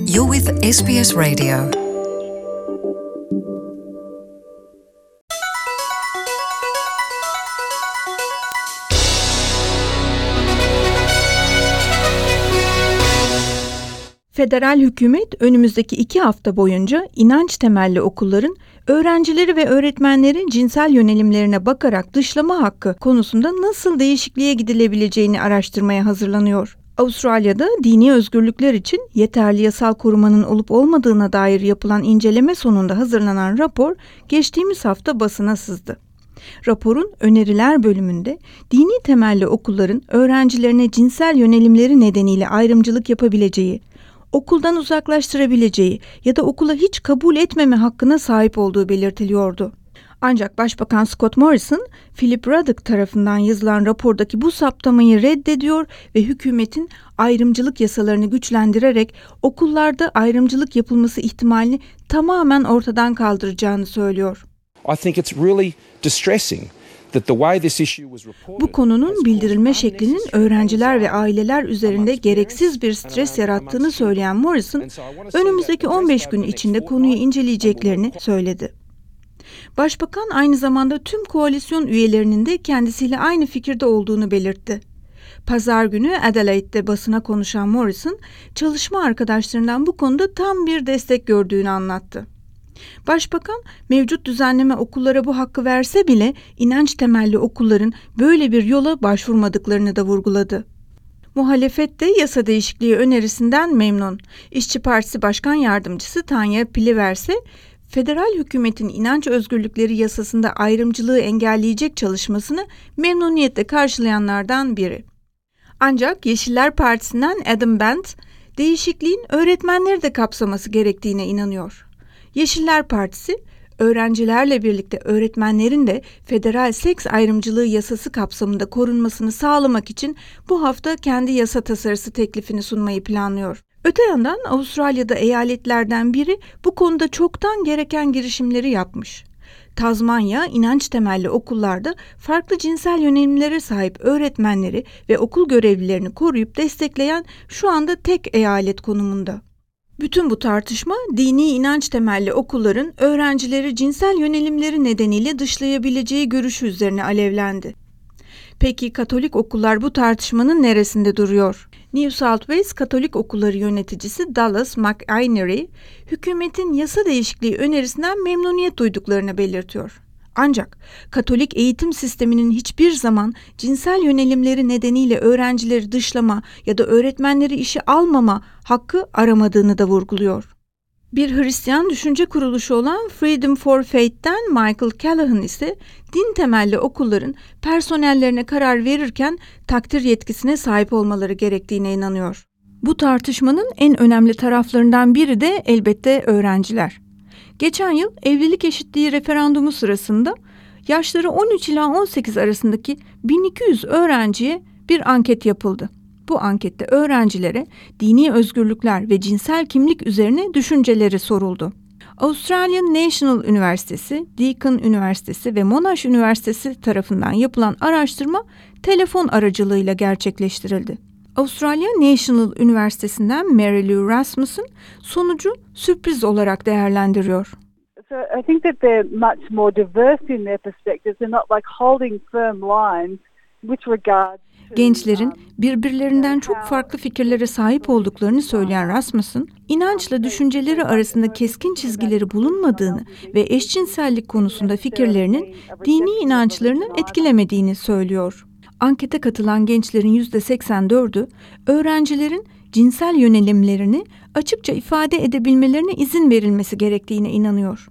You're with SBS Radio. Federal hükümet önümüzdeki 2 hafta boyunca inanç temelli okulların öğrencileri ve öğretmenlerin cinsel yönelimlerine bakarak dışlama hakkı konusunda nasıl değişikliğe gidilebileceğini araştırmaya hazırlanıyor. Avustralya'da dini özgürlükler için yeterli yasal korumanın olup olmadığına dair yapılan inceleme sonunda hazırlanan rapor geçtiğimiz hafta basına sızdı. Raporun öneriler bölümünde dini temelli okulların öğrencilerine cinsel yönelimleri nedeniyle ayrımcılık yapabileceği, okuldan uzaklaştırabileceği ya da okula hiç kabul etmeme hakkına sahip olduğu belirtiliyordu. Ancak Başbakan Scott Morrison, Philip Ruddock tarafından yazılan rapordaki bu saptamayı reddediyor ve hükümetin ayrımcılık yasalarını güçlendirerek okullarda ayrımcılık yapılması ihtimalini tamamen ortadan kaldıracağını söylüyor. I think it's really distressing that the way this issue was reported. Bu konunun bildirilme şeklinin öğrenciler ve aileler üzerinde gereksiz bir stres yarattığını söyleyen Morrison, önümüzdeki 15 gün içinde konuyu inceleyeceklerini söyledi. Başbakan aynı zamanda tüm koalisyon üyelerinin de kendisiyle aynı fikirde olduğunu belirtti. Pazar günü Adelaide'de basına konuşan Morrison, çalışma arkadaşlarından bu konuda tam bir destek gördüğünü anlattı. Başbakan, mevcut düzenleme okullara bu hakkı verse bile inanç temelli okulların böyle bir yola başvurmadıklarını da vurguladı. Muhalefet de yasa değişikliği önerisinden memnun. İşçi Partisi Başkan Yardımcısı Tanya Plivers'e, federal hükümetin inanç özgürlükleri yasasında ayrımcılığı engelleyecek çalışmasını memnuniyetle karşılayanlardan biri. Ancak Yeşiller Partisi'nden Adam Bent, değişikliğin öğretmenleri de kapsaması gerektiğine inanıyor. Yeşiller Partisi, öğrencilerle birlikte öğretmenlerin de federal seks ayrımcılığı yasası kapsamında korunmasını sağlamak için bu hafta kendi yasa tasarısı teklifini sunmayı planlıyor. Öte yandan Avustralya'da eyaletlerden biri bu konuda çoktan gereken girişimleri yapmış. Tazmanya, inanç temelli okullarda farklı cinsel yönelimlere sahip öğretmenleri ve okul görevlilerini koruyup destekleyen şu anda tek eyalet konumunda. Bütün bu tartışma dini inanç temelli okulların öğrencileri cinsel yönelimleri nedeniyle dışlayabileceği görüşü üzerine alevlendi. Peki Katolik okullar bu tartışmanın neresinde duruyor? New South Wales Katolik Okulları yöneticisi Dallas McInerney, hükümetin yasa değişikliği önerisinden memnuniyet duyduklarını belirtiyor. Ancak Katolik eğitim sisteminin hiçbir zaman cinsel yönelimleri nedeniyle öğrencileri dışlama ya da öğretmenleri işe almama hakkı aramadığını da vurguluyor. Bir Hristiyan düşünce kuruluşu olan Freedom for Faith'ten Michael Callaghan ise din temelli okulların personellerine karar verirken takdir yetkisine sahip olmaları gerektiğine inanıyor. Bu tartışmanın en önemli taraflarından biri de elbette öğrenciler. Geçen yıl evlilik eşitliği referandumu sırasında yaşları 13 ila 18 arasındaki 1200 öğrenciye bir anket yapıldı. Bu ankette öğrencilere dini özgürlükler ve cinsel kimlik üzerine düşünceleri soruldu. Australian National Üniversitesi, Deakin Üniversitesi ve Monash Üniversitesi tarafından yapılan araştırma telefon aracılığıyla gerçekleştirildi. Australian National Üniversitesi'nden Mary Lou Rasmussen sonucu sürpriz olarak değerlendiriyor. So I think that they're much more diverse in their perspectives. They're not like holding firm lines with regard to Gençlerin birbirlerinden çok farklı fikirlere sahip olduklarını söyleyen Rasmussen, inançla düşünceleri arasında keskin çizgileri bulunmadığını ve eşcinsellik konusunda fikirlerinin dini inançlarını etkilemediğini söylüyor. Ankete katılan gençlerin %84'ü öğrencilerin cinsel yönelimlerini açıkça ifade edebilmelerine izin verilmesi gerektiğine inanıyor.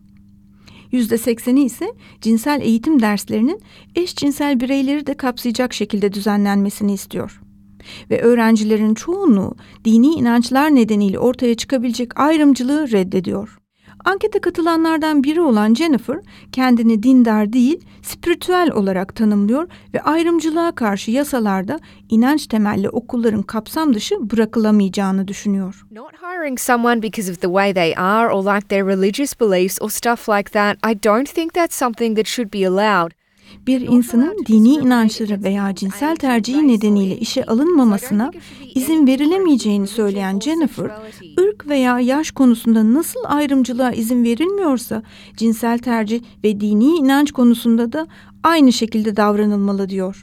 %80'i ise cinsel eğitim derslerinin eşcinsel bireyleri de kapsayacak şekilde düzenlenmesini istiyor. Ve öğrencilerin çoğunluğu dini inançlar nedeniyle ortaya çıkabilecek ayrımcılığı reddediyor. Ankete katılanlardan biri olan Jennifer, kendini dindar değil, spiritüel olarak tanımlıyor ve ayrımcılığa karşı yasalarda inanç temelli okulların kapsam dışı bırakılamayacağını düşünüyor. Not hiring someone because of the way they are or like their religious beliefs or stuff like that, I don't think that's something that should be allowed. Bir insanın dini inançları veya cinsel tercihi nedeniyle işe alınmamasına izin verilemeyeceğini söyleyen Jennifer, ırk veya yaş konusunda nasıl ayrımcılığa izin verilmiyorsa cinsel tercih ve dini inanç konusunda da aynı şekilde davranılmalı diyor.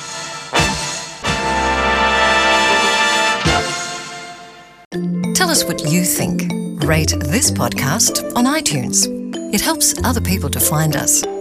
Tell us what you think. Rate this podcast on iTunes. It helps other people to find us.